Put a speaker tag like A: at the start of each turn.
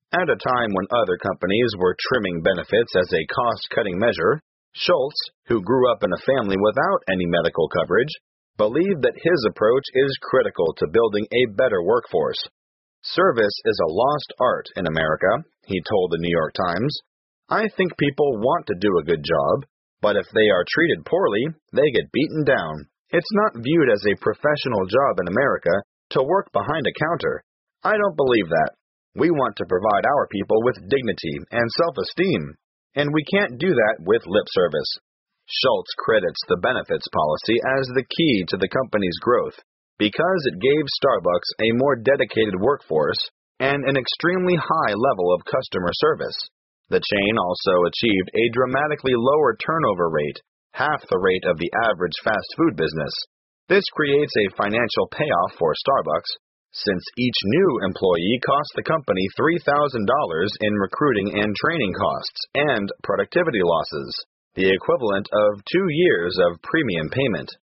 A: At a time when other companies were trimming benefits as a cost-cutting measure, Schultz, who grew up in a family without any medical coverage, believed that his approach is critical to building a better workforce. Service is a lost art in America, he told the New York Times. I think people want to do a good job, but if they are treated poorly, they get beaten down. It's not viewed as a professional job in America to work behind a counter. I don't believe that. We want to provide our people with dignity and self-esteem, and we can't do that with lip service. Schultz credits the benefits policy as the key to the company's growth because it gave Starbucks a more dedicated workforce and an extremely high level of customer service. The chain also achieved a dramatically lower turnover rate, half the rate of the average fast food business. This creates a financial payoff for Starbucks, since each new employee cost the company $3,000 in recruiting and training costs and productivity losses, the equivalent of 2 years of premium payment.